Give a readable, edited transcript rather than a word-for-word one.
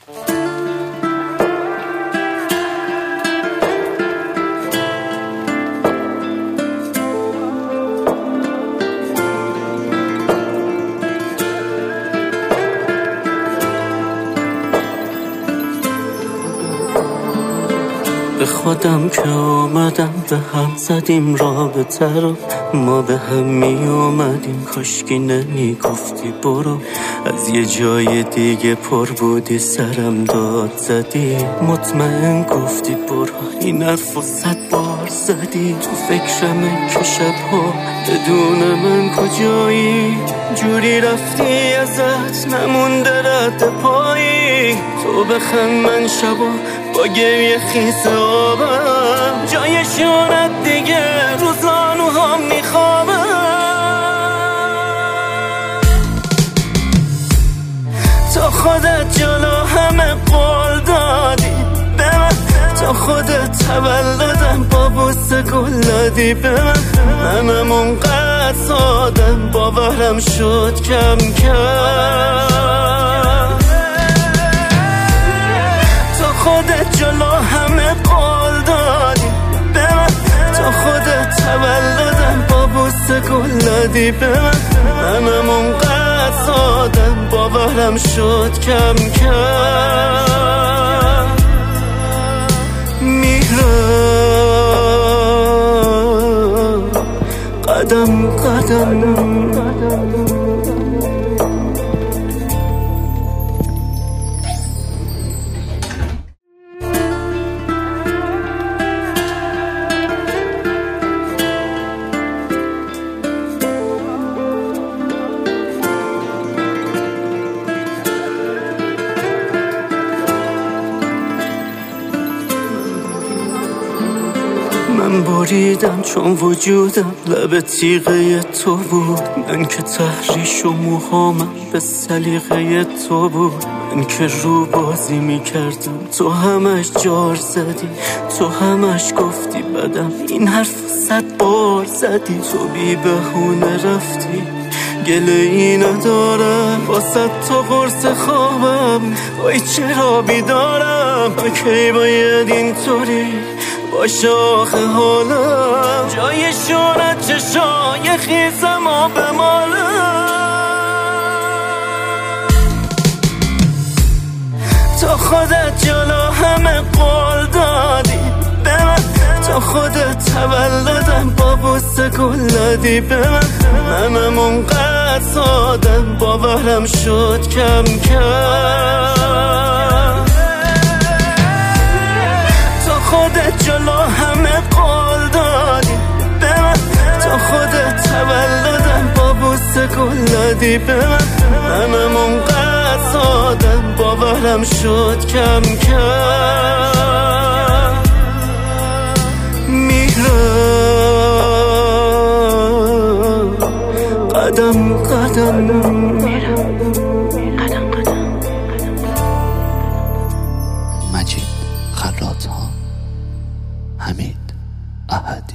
به خودم که آمدم به هم زدیم رابطه رو، ما به هم می اومدیم کاشکی نمی گفتی برو. از یه جای دیگه پر بودی سرم داد زدی، مطمئن گفتی برو. این حرفو 100 بار زدی، تو فکرمه که شبها بدون من کجایی. جوری رفتی ازت نمونده رد پایی، تو بخند من شبا با گریه خیس آبم، جای شونت دیگه روزانوهام میخوابم. تو خودت جلو همه قول دادی به من، تو خودت تولدم با بوسه گل دادی به من. منم اونقدر سادم باورم شد کم کم. خودت جلو همه قول دادی به من، تو خودت تولدم با بوسه گل دادی به من. منم اونقدر سادم باورم شد کم کم. میرم قدم قدم من بریدم چون وجودم لب تیغه تو بود. من که تحریش و موهامم به سلیقه تو بود. من که رو بازی میکردم تو همش جار زدی، تو همش گفتی بدم، این حرف 100 بار زدی. تو بی بهونه رفتی گله ای ندارم، با 100 تا قرص خوابم وای چرا بیدارم. کی باید اینطوری باشه آخه حالم، جای شونت چشای خیسم و بمالم. تو خودت جلو همه قول دادی به من، تو خودت تولدم با بوسه گل دادی به من. منم اونقدر سادم باورم شد کم کم. تو خودت جلو همه قول دادی به من، تو خودت تولدم با بوسه گل دادی به من. منم اونقدر سادم باورم شد کم کم. میرم قدم قدم میرم قدم قدم. مجید خراط‌ها، حمید احد.